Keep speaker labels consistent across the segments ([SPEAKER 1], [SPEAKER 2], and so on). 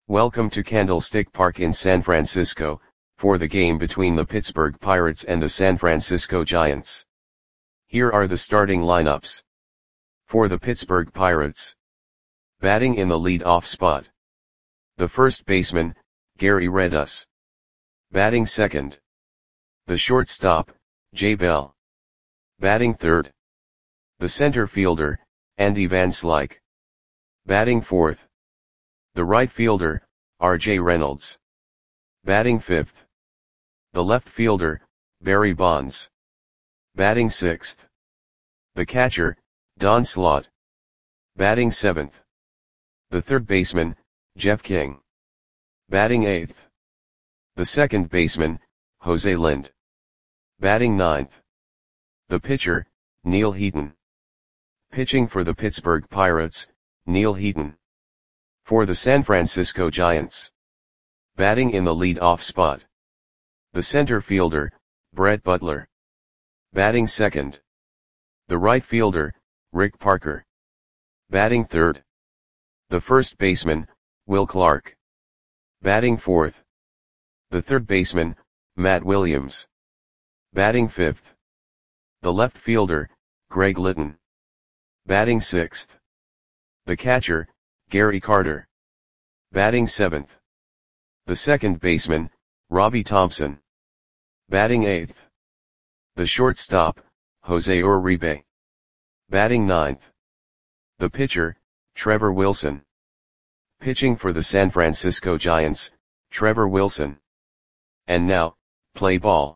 [SPEAKER 1] Welcome to Candlestick Park in San Francisco, for the game between the Pittsburgh Pirates and the San Francisco Giants. Here are the starting lineups. For the Pittsburgh Pirates. Batting in the lead-off spot. The first baseman, Gary Redus. Batting second. The shortstop, Jay Bell. Batting third. The center fielder, Andy Van Slyke. Batting fourth. The right fielder, R.J. Reynolds. Batting fifth. The left fielder, Barry Bonds. Batting sixth. The catcher, Don Slaught. Batting seventh. The third baseman, Jeff King. Batting eighth. The second baseman, Jose Lind. Batting ninth. The pitcher, Neil Heaton. Pitching for the Pittsburgh Pirates, Neil Heaton. For the San Francisco Giants. Batting in the lead-off spot. The center fielder, Brett Butler. Batting second. The right fielder, Rick Parker. Batting third. The first baseman, Will Clark. Batting fourth. The third baseman, Matt Williams. Batting fifth. The left fielder, Greg Litton. Batting sixth. The catcher, Gary Carter. Batting seventh. The second baseman, Robbie Thompson. Batting eighth. The shortstop, Jose Uribe. Batting ninth. The pitcher, Trevor Wilson. Pitching for the San Francisco Giants, Trevor Wilson. And now, play ball.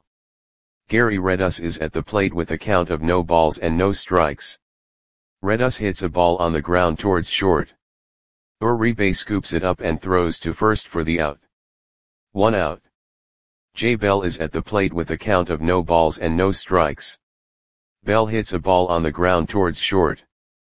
[SPEAKER 1] Gary Redus is at the plate with a count of no balls and no strikes. Redus hits a ball on the ground towards short. Uribe scoops it up and throws to first for the out. 1 out. Jay Bell is at the plate with a count of no balls and no strikes. Bell hits a ball on the ground towards short.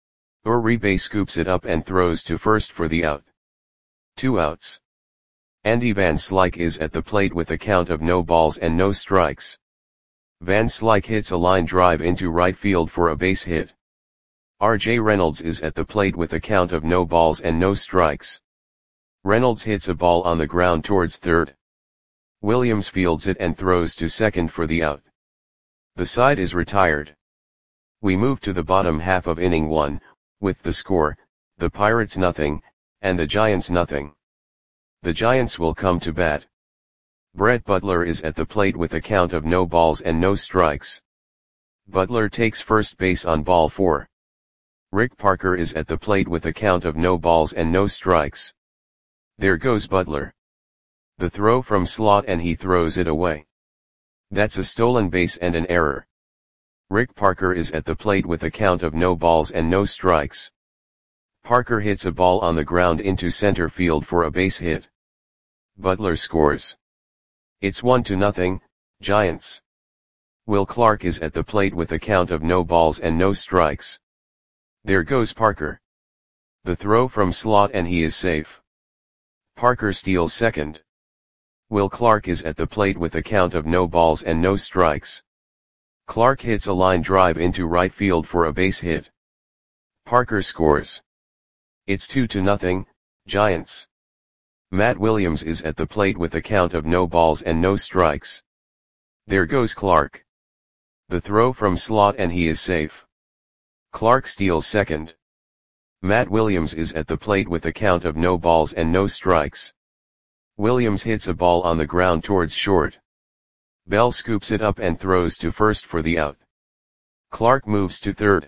[SPEAKER 1] Uribe scoops it up and throws to first for the out. 2 outs. Andy Van Slyke is at the plate with a count of no balls and no strikes. Van Slyke hits a line drive into right field for a base hit. R.J. Reynolds is at the plate with a count of no balls and no strikes. Reynolds hits a ball on the ground towards third. Williams fields it and throws to second for the out. The side is retired. We move to the bottom half of inning 1, with the score, the Pirates nothing, and the Giants nothing. The Giants will come to bat. Brett Butler is at the plate with a count of no balls and no strikes. Butler takes first base on ball 4. Rick Parker is at the plate with a count of no balls and no strikes. There goes Butler. The throw from Slaught and he throws it away. That's a stolen base and an error. Rick Parker is at the plate with a count of no balls and no strikes. Parker hits a ball on the ground into center field for a base hit. Butler scores. It's 1-0, Giants. Will Clark is at the plate with a count of no balls and no strikes. There goes Parker. The throw from Slaught and he is safe. Parker steals second. Will Clark is at the plate with a count of no balls and no strikes. Clark hits a line drive into right field for a base hit. Parker scores. It's 2-0, Giants. Matt Williams is at the plate with a count of no balls and no strikes. There goes Clark. The throw from Slaught and he is safe. Clark steals second. Matt Williams is at the plate with a count of no balls and no strikes. Williams hits a ball on the ground towards short. Bell scoops it up and throws to first for the out. Clark moves to third.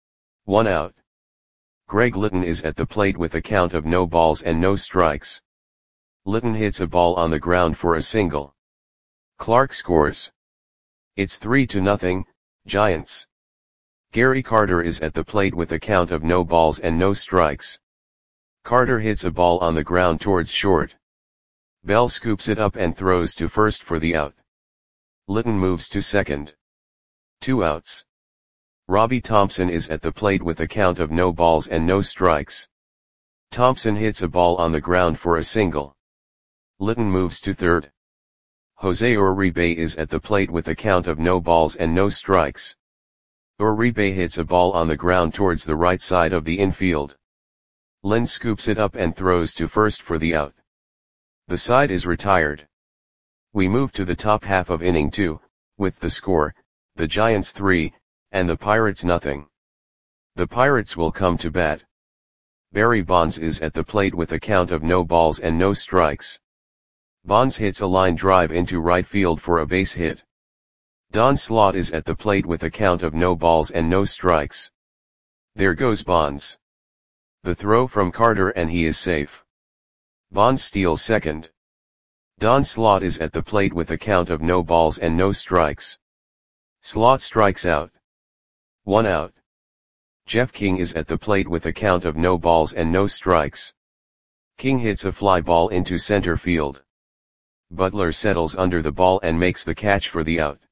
[SPEAKER 1] 1 out. Greg Litton is at the plate with a count of no balls and no strikes. Litton hits a ball on the ground for a single. Clark scores. It's 3-0, Giants. Gary Carter is at the plate with a count of no balls and no strikes. Carter hits a ball on the ground towards short. Bell scoops it up and throws to first for the out. Litton moves to second. 2 outs. Robbie Thompson is at the plate with a count of no balls and no strikes. Thompson hits a ball on the ground for a single. Litton moves to third. Jose Uribe is at the plate with a count of no balls and no strikes. Uribe hits a ball on the ground towards the right side of the infield. Lind scoops it up and throws to first for the out. The side is retired. We move to the top half of inning 2, with the score, the Giants 3, and the Pirates nothing. The Pirates will come to bat. Barry Bonds is at the plate with a count of no balls and no strikes. Bonds hits a line drive into right field for a base hit. Don Slaught is at the plate with a count of no balls and no strikes. There goes Bonds. The throw from Carter and he is safe. Bonds steals second. Don Slaught is at the plate with a count of no balls and no strikes. Slaught strikes out. 1 out. Jeff King is at the plate with a count of no balls and no strikes. King hits a fly ball into center field. Butler settles under the ball and makes the catch for the out.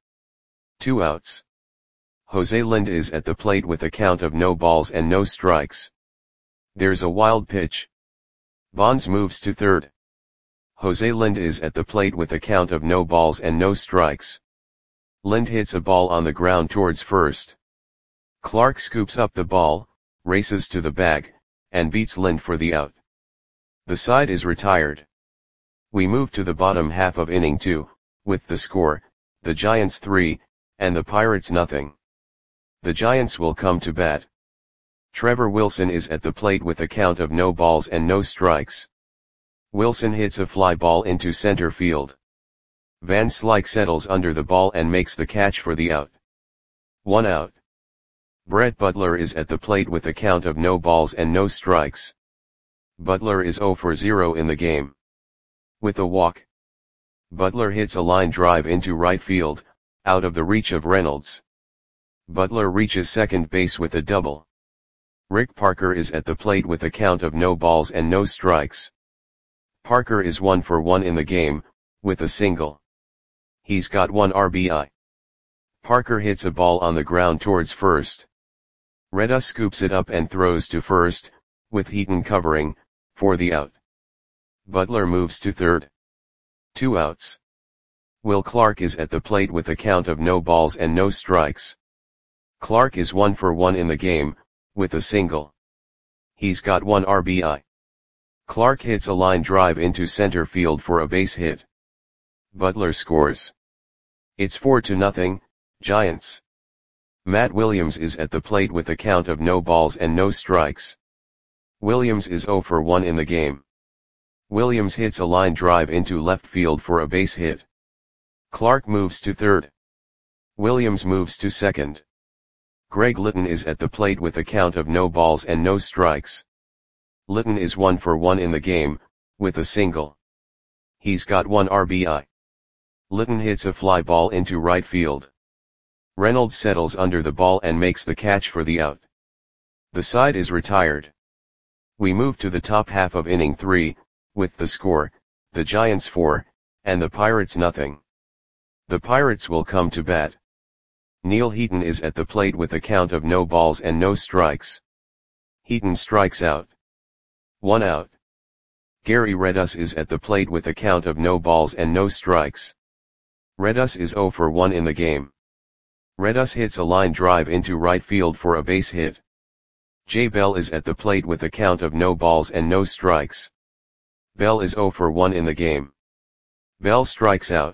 [SPEAKER 1] 2 outs. Jose Lind is at the plate with a count of no balls and no strikes. There's a wild pitch. Bonds moves to third. Jose Lind is at the plate with a count of no balls and no strikes. Lind hits a ball on the ground towards first. Clark scoops up the ball, races to the bag, and beats Lind for the out. The side is retired. We move to the bottom half of inning 2, with the score, the Giants 3, and the Pirates nothing. The Giants will come to bat. Trevor Wilson is at the plate with a count of no balls and no strikes. Wilson hits a fly ball into center field. Van Slyke settles under the ball and makes the catch for the out. 1 out. Brett Butler is at the plate with a count of no balls and no strikes. Butler is 0 for 0 in the game. With a walk. Butler hits a line drive into right field, out of the reach of Reynolds. Butler reaches second base with a double. Rick Parker is at the plate with a count of no balls and no strikes. Parker is 1 for 1 in the game, with a single. He's got 1 RBI. Parker hits a ball on the ground towards first. Reda scoops it up and throws to first, with Heaton covering, for the out. Butler moves to third. 2 outs. Will Clark is at the plate with a count of no balls and no strikes. Clark is 1 for 1 in the game, with a single. He's got 1 RBI. Clark hits a line drive into center field for a base hit. Butler scores. It's 4-0, Giants. Matt Williams is at the plate with a count of no balls and no strikes. Williams is 0 for 1 in the game. Williams hits a line drive into left field for a base hit. Clark moves to third. Williams moves to second. Greg Litton is at the plate with a count of no balls and no strikes. Litton is 1 for 1 in the game, with a single. He's got 1 RBI. Litton hits a fly ball into right field. Reynolds settles under the ball and makes the catch for the out. The side is retired. We move to the top half of inning 3, with the score, the Giants 4, and the Pirates nothing. The Pirates will come to bat. Neil Heaton is at the plate with a count of no balls and no strikes. Heaton strikes out. 1 out. Gary Redus is at the plate with a count of no balls and no strikes. Redus is 0 for 1 in the game. Redus hits a line drive into right field for a base hit. Jay Bell is at the plate with a count of no balls and no strikes. Bell is 0 for 1 in the game. Bell strikes out.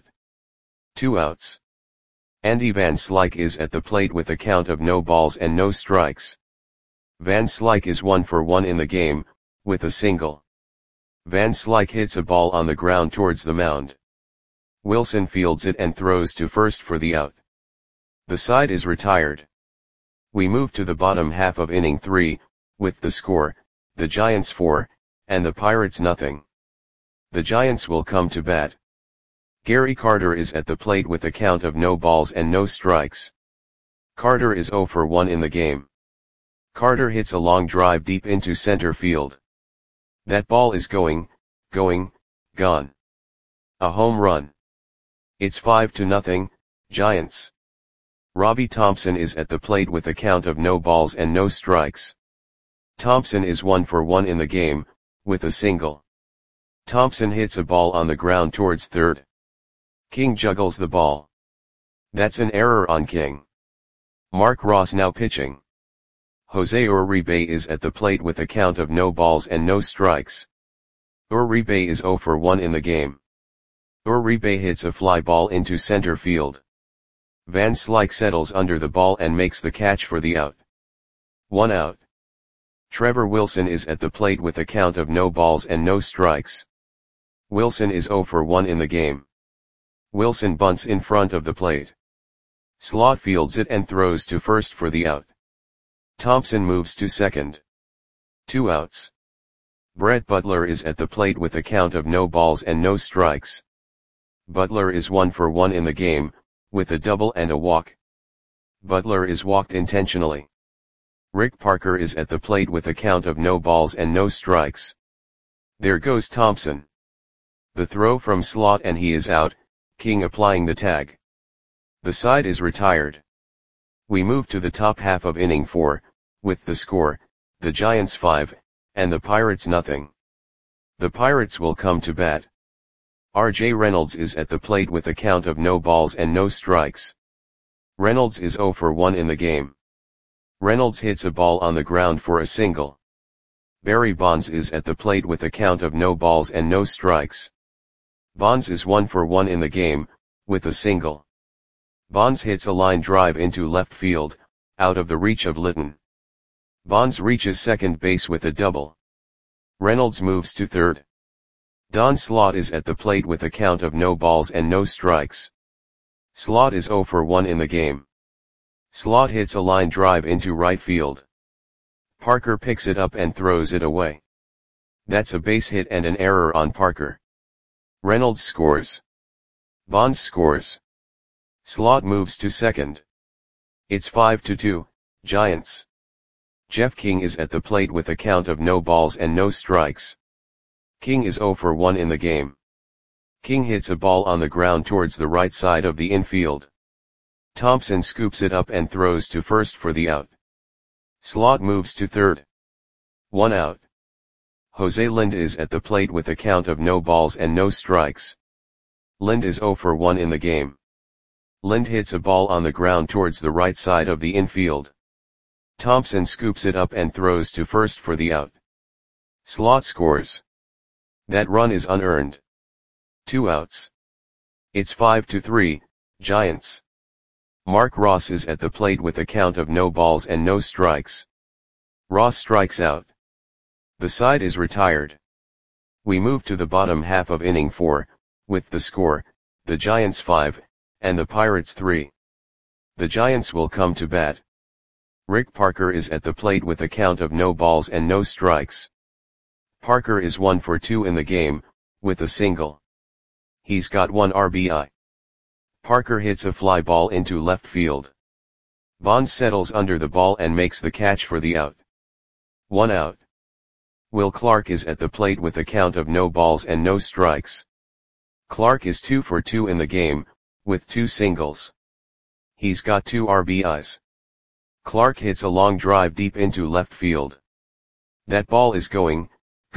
[SPEAKER 1] 2 outs. Andy Van Slyke is at the plate with a count of no balls and no strikes. Van Slyke is 1 for 1 in the game, with a single. Van Slyke hits a ball on the ground towards the mound. Wilson fields it and throws to first for the out. The side is retired. We move to the bottom half of inning 3, with the score, the Giants 4, and the Pirates nothing. The Giants will come to bat. Gary Carter is at the plate with a count of no balls and no strikes. Carter is 0 for 1 in the game. Carter hits a long drive deep into center field. That ball is gone. A home run. It's 5-0, Giants. Robbie Thompson is at the plate with a count of no balls and no strikes. Thompson is 1 for 1 in the game, with a single. Thompson hits a ball on the ground towards third. King juggles the ball. That's an error on King. Mark Ross now pitching. Jose Uribe is at the plate with a count of no balls and no strikes. Uribe is 0 for 1 in the game. Uribe hits a fly ball into center field. Van Slyke settles under the ball and makes the catch for the out. 1 out. Trevor Wilson is at the plate with a count of no balls and no strikes. Wilson is 0 for 1 in the game. Wilson bunts in front of the plate. Slot fields it and throws to first for the out. Thompson moves to second. 2 outs. Brett Butler is at the plate with a count of no balls and no strikes. Butler is 1 for 1 in the game, with a double and a walk. Butler is walked intentionally. Rick Parker is at the plate with a count of no balls and no strikes. There goes Thompson. The throw from slot and he is out, King applying the tag. The side is retired. We move to the top half of inning 4, with the score, the Giants 5, and the Pirates nothing. The Pirates will come to bat. R.J. Reynolds is at the plate with a count of no balls and no strikes. Reynolds is 0 for 1 in the game. Reynolds hits a ball on the ground for a single. Barry Bonds is at the plate with a count of no balls and no strikes. Bonds is 1 for 1 in the game, with a single. Bonds hits a line drive into left field, out of the reach of Litton. Bonds reaches second base with a double. Reynolds moves to third. Don Slaught is at the plate with a count of no balls and no strikes. Slaught is 0 for 1 in the game. Slaught hits a line drive into right field. Parker picks it up and throws it away. That's a base hit and an error on Parker. Reynolds scores. Bonds scores. Slaught moves to second. It's 5-2, Giants. Jeff King is at the plate with a count of no balls and no strikes. King is 0 for 1 in the game. King hits a ball on the ground towards the right side of the infield. Thompson scoops it up and throws to first for the out. Slaught moves to third. 1 out. Jose Lind is at the plate with a count of no balls and no strikes. Lind is 0 for 1 in the game. Lind hits a ball on the ground towards the right side of the infield. Thompson scoops it up and throws to first for the out. Slaught scores. That run is unearned. 2 outs. It's 5-3, Giants. Mark Ross is at the plate with a count of no balls and no strikes. Ross strikes out. The side is retired. We move to the bottom half of inning 4, with the score, the Giants 5, and the Pirates 3. The Giants will come to bat. Rick Parker is at the plate with a count of no balls and no strikes. Parker is 1 for 2 in the game, with a single. He's got 1 RBI. Parker hits a fly ball into left field. Bonds settles under the ball and makes the catch for the out. 1 out. Will Clark is at the plate with a count of no balls and no strikes. Clark is 2 for 2 in the game, with 2 singles. He's got 2 RBIs. Clark hits a long drive deep into left field. That ball is gone.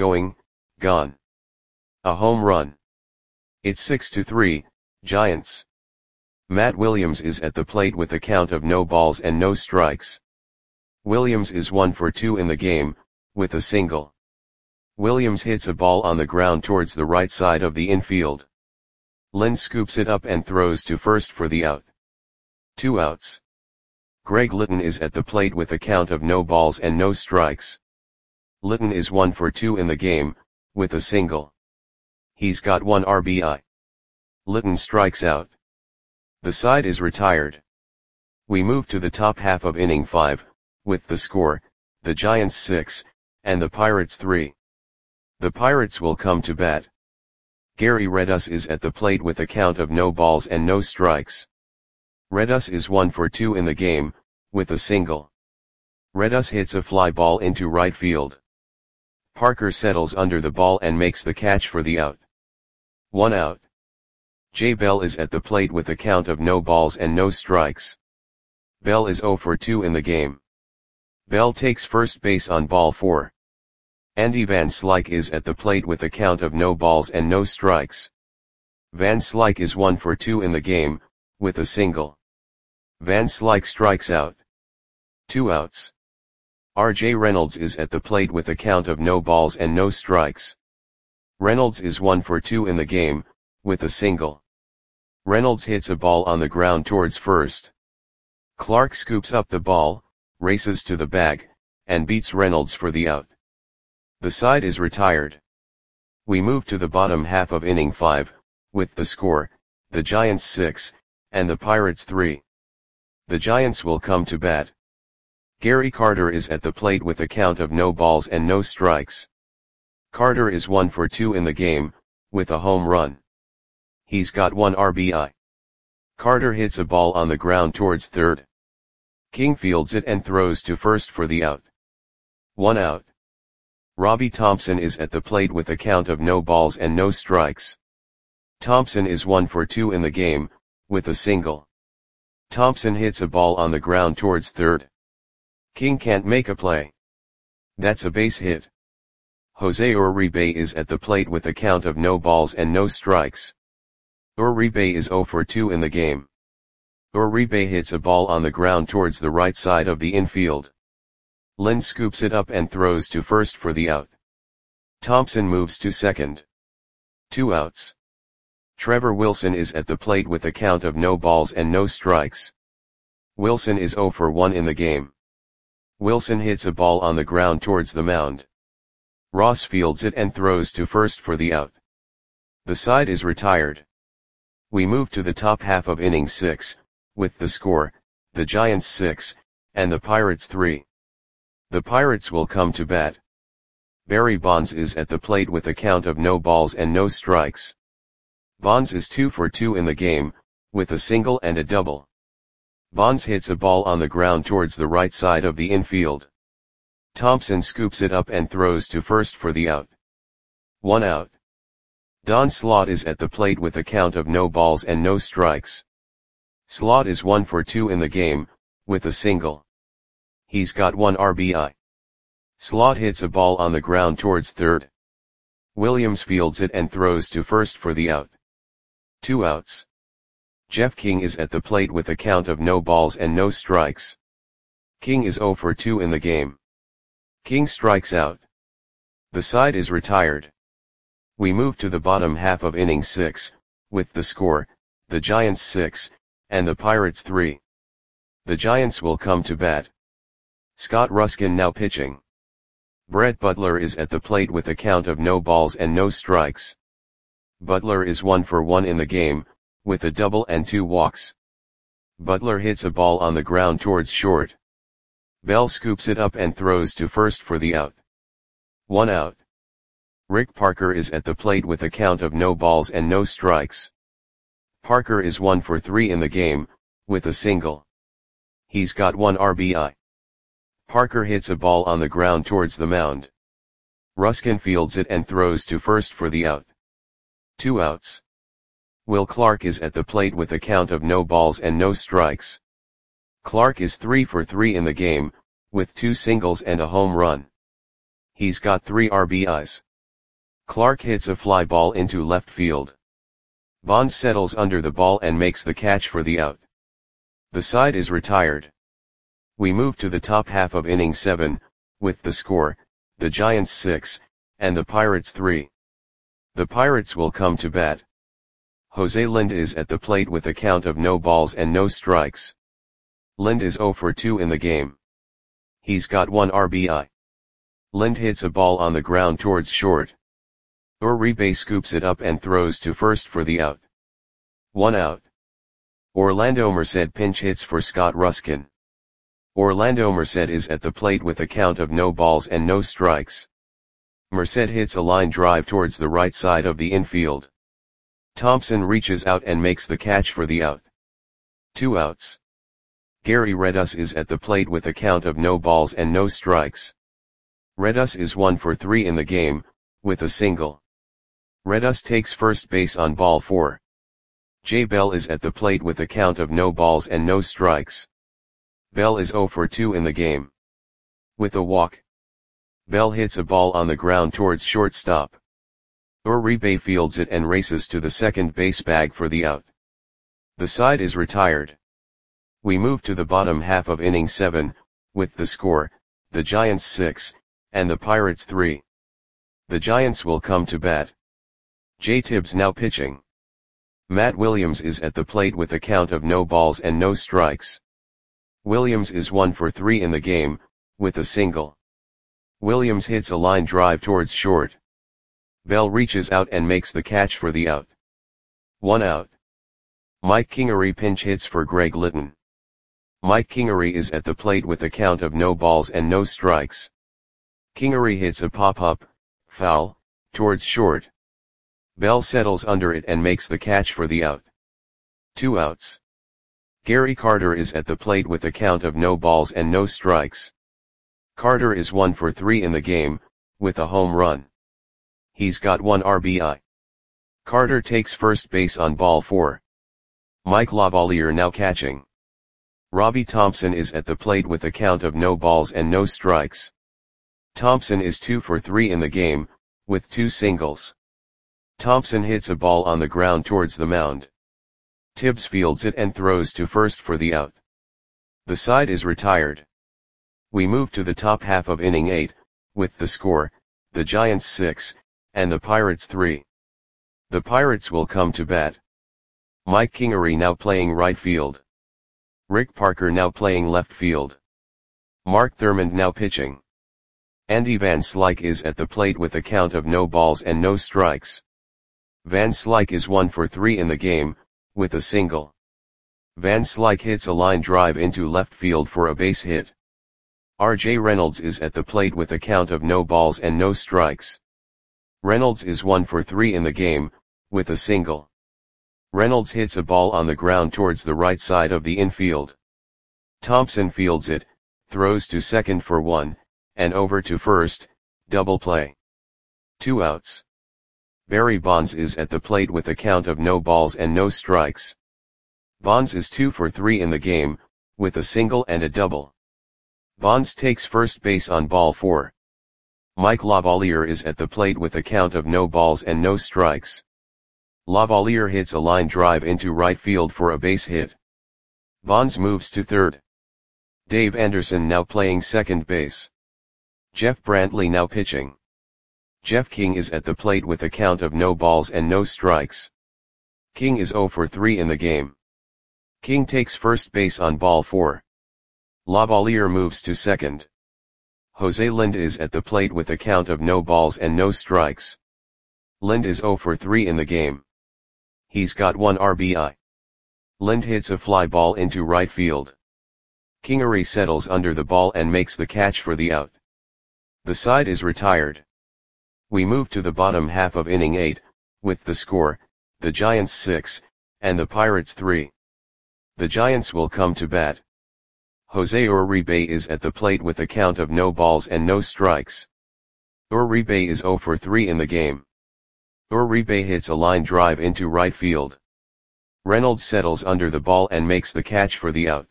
[SPEAKER 1] A home run. It's 6-3, Giants. Matt Williams is at the plate with a count of no balls and no strikes. Williams is 1 for 2 in the game, with a single. Williams hits a ball on the ground towards the right side of the infield. Lind scoops it up and throws to first for the out. 2 outs. Greg Litton is at the plate with a count of no balls and no strikes. Litton is 1 for 2 in the game, with a single. He's got 1 RBI. Litton strikes out. The side is retired. We move to the top half of inning 5, with the score, the Giants 6, and the Pirates 3. The Pirates will come to bat. Gary Redus is at the plate with a count of no balls and no strikes. Redus is 1 for 2 in the game, with a single. Redus hits a fly ball into right field. Parker settles under the ball and makes the catch for the out. 1 out. Jay Bell is at the plate with a count of no balls and no strikes. Bell is 0 for 2 in the game. Bell takes first base on ball 4. Andy Van Slyke is at the plate with a count of no balls and no strikes. Van Slyke is 1 for 2 in the game, with a single. Van Slyke strikes out. 2 outs. R.J. Reynolds is at the plate with a count of no balls and no strikes. Reynolds is 1 for 2 in the game, with a single. Reynolds hits a ball on the ground towards first. Clark scoops up the ball, races to the bag, and beats Reynolds for the out. The side is retired. We move to the bottom half of inning 5, with the score, the Giants 6, and the Pirates 3. The Giants will come to bat. Gary Carter is at the plate with a count of no balls and no strikes. Carter is 1 for 2 in the game, with a home run. He's got 1 RBI. Carter hits a ball on the ground towards third. King fields it and throws to first for the out. 1 out. Robbie Thompson is at the plate with a count of no balls and no strikes. Thompson is 1 for 2 in the game, with a single. Thompson hits a ball on the ground towards third. King can't make a play. That's a base hit. Jose Uribe is at the plate with a count of no balls and no strikes. Uribe is 0 for 2 in the game. Uribe hits a ball on the ground towards the right side of the infield. Lind scoops it up and throws to first for the out. Thompson moves to second. 2 outs. Trevor Wilson is at the plate with a count of no balls and no strikes. Wilson is 0 for 1 in the game. Wilson hits a ball on the ground towards the mound. Ross fields it and throws to first for the out. The side is retired. We move to the top half of inning 6, with the score, the Giants 6, and the Pirates 3. The Pirates will come to bat. Barry Bonds is at the plate with a count of no balls and no strikes. Bonds is 2 for 2 in the game, with a single and a double. Bonds hits a ball on the ground towards the right side of the infield. Thompson scoops it up and throws to first for the out. 1 out. Don Slaught is at the plate with a count of no balls and no strikes. Slaught is 1 for 2 in the game, with a single. He's got 1 RBI. Slaught hits a ball on the ground towards third. Williams fields it and throws to first for the out. 2 outs. Jeff King is at the plate with a count of no balls and no strikes. King is 0 for 2 in the game. King strikes out. The side is retired. We move to the bottom half of inning 6, with the score, the Giants 6, and the Pirates 3. The Giants will come to bat. Scott Ruskin now pitching. Brett Butler is at the plate with a count of no balls and no strikes. Butler is 1 for 1 in the game, with a double and 2 walks. Butler hits a ball on the ground towards short. Bell scoops it up and throws to first for the out. 1 out. Rick Parker is at the plate with a count of no balls and no strikes. Parker is 1 for 3 in the game, with a single. He's got 1 RBI. Parker hits a ball on the ground towards the mound. Ruskin fields it and throws to first for the out. 2 outs. Will Clark is at the plate with a count of no balls and no strikes. Clark is 3 for 3 in the game, with 2 singles and a home run. He's got 3 RBIs. Clark hits a fly ball into left field. Bonds settles under the ball and makes the catch for the out. The side is retired. We move to the top half of inning 7, with the score, the Giants 6, and the Pirates 3. The Pirates will come to bat. Jose Lind is at the plate with a count of no balls and no strikes. Lind is 0 for 2 in the game. He's got 1 RBI. Lind hits a ball on the ground towards short. Uribe scoops it up and throws to first for the out. 1 out. Orlando Merced pinch hits for Scott Ruskin. Orlando Merced is at the plate with a count of no balls and no strikes. Merced hits a line drive towards the right side of the infield. Thompson reaches out and makes the catch for the out. 2 outs. Gary Redus is at the plate with a count of no balls and no strikes. Redus is 1 for 3 in the game, with a single. Redus takes first base on ball 4. Jay Bell is at the plate with a count of no balls and no strikes. Bell is 0 for 2 in the game. With a walk. Bell hits a ball on the ground towards shortstop. Uribe fields it and races to the second base bag for the out. The side is retired. We move to the bottom half of inning 7, with the score, the Giants 6, and the Pirates 3. The Giants will come to bat. J. Tibbs now pitching. Matt Williams is at the plate with a count of no balls and no strikes. Williams is 1 for 3 in the game, with a single. Williams hits a line drive towards short. Bell reaches out and makes the catch for the out. 1 out. Mike Kingery pinch hits for Greg Litton. Mike Kingery is at the plate with a count of no balls and no strikes. Kingery hits a pop-up, foul, towards short. Bell settles under it and makes the catch for the out. 2 outs. Gary Carter is at the plate with a count of no balls and no strikes. Carter is 1 for 3 in the game, with a home run. He's got 1 RBI. Carter takes first base on ball 4. Mike Lavalier now catching. Robbie Thompson is at the plate with a count of no balls and no strikes. Thompson is 2 for 3 in the game, with 2 singles. Thompson hits a ball on the ground towards the mound. Tibbs fields it and throws to first for the out. The side is retired. We move to the top half of inning 8, with the score, the Giants 6, and the Pirates 3. The Pirates will come to bat. Mike Kingery now playing right field. Rick Parker now playing left field. Mark Thurmond now pitching. Andy Van Slyke is at the plate with a count of no balls and no strikes. Van Slyke is 1 for 3 in the game, with a single. Van Slyke hits a line drive into left field for a base hit. R.J. Reynolds is at the plate with a count of no balls and no strikes. Reynolds is 1 for 3 in the game, with a single. Reynolds hits a ball on the ground towards the right side of the infield. Thompson fields it, throws to second for 1, and over to first, double play. 2 outs. Barry Bonds is at the plate with a count of no balls and no strikes. Bonds is 2 for 3 in the game, with a single and a double. Bonds takes first base on ball 4. Mike Lavalier is at the plate with a count of no balls and no strikes. Lavalier hits a line drive into right field for a base hit. Bonds moves to third. Dave Anderson now playing second base. Jeff Brantley now pitching. Jeff King is at the plate with a count of no balls and no strikes. King is 0 for 3 in the game. King takes first base on ball 4. Lavalier moves to second. Jose Lind is at the plate with a count of no balls and no strikes. Lind is 0 for 3 in the game. He's got 1 RBI. Lind hits a fly ball into right field. Kingery settles under the ball and makes the catch for the out. The side is retired. We move to the bottom half of inning 8, with the score, the Giants 6, and the Pirates 3. The Giants will come to bat. Jose Uribe is at the plate with a count of no balls and no strikes. Uribe is 0 for 3 in the game. Uribe hits a line drive into right field. Reynolds settles under the ball and makes the catch for the out.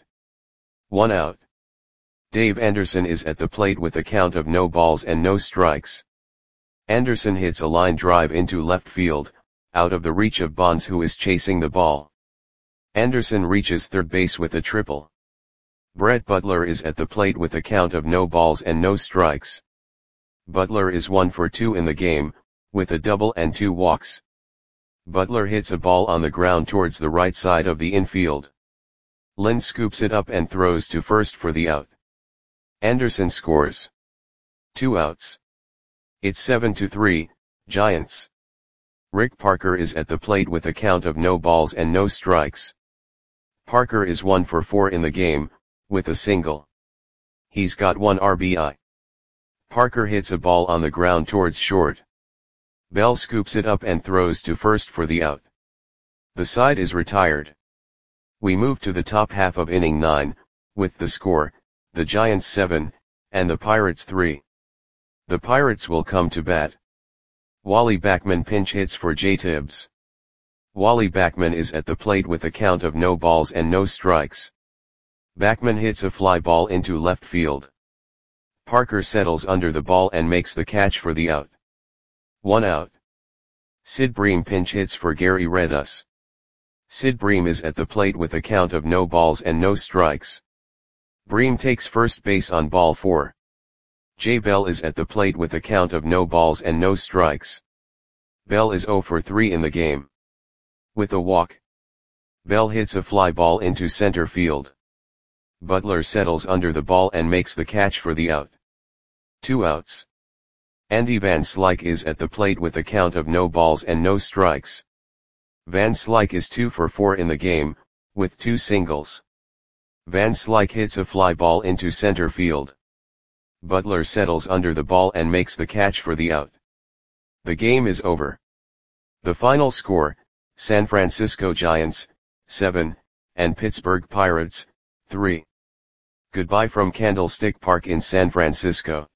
[SPEAKER 1] 1 out. Dave Anderson is at the plate with a count of no balls and no strikes. Anderson hits a line drive into left field, out of the reach of Bonds, who is chasing the ball. Anderson reaches third base with a triple. Brett Butler is at the plate with a count of no balls and no strikes. Butler is 1 for 2 in the game, with a double and 2 walks. Butler hits a ball on the ground towards the right side of the infield. Lind scoops it up and throws to first for the out. Anderson scores. 2 outs. It's 7-3, Giants. Rick Parker is at the plate with a count of no balls and no strikes. Parker is 1 for 4 in the game, with a single. He's got 1 RBI. Parker hits a ball on the ground towards short. Bell scoops it up and throws to first for the out. The side is retired. We move to the top half of inning 9, with the score, the Giants 7, and the Pirates 3. The Pirates will come to bat. Wally Backman pinch hits for J. Tibbs. Wally Backman is at the plate with a count of no balls and no strikes. Backman hits a fly ball into left field. Parker settles under the ball and makes the catch for the out. 1 out. Sid Bream pinch hits for Gary Redus. Sid Bream is at the plate with a count of no balls and no strikes. Bream takes first base on ball 4. Jay Bell is at the plate with a count of no balls and no strikes. Bell is 0 for 3 in the game. With a walk, Bell hits a fly ball into center field. Butler settles under the ball and makes the catch for the out. 2 outs. Andy Van Slyke is at the plate with a count of no balls and no strikes. Van Slyke is 2 for 4 in the game, with 2 singles. Van Slyke hits a fly ball into center field. Butler settles under the ball and makes the catch for the out. The game is over. The final score, San Francisco Giants, 7, and Pittsburgh Pirates, 3. Goodbye from Candlestick Park in San Francisco.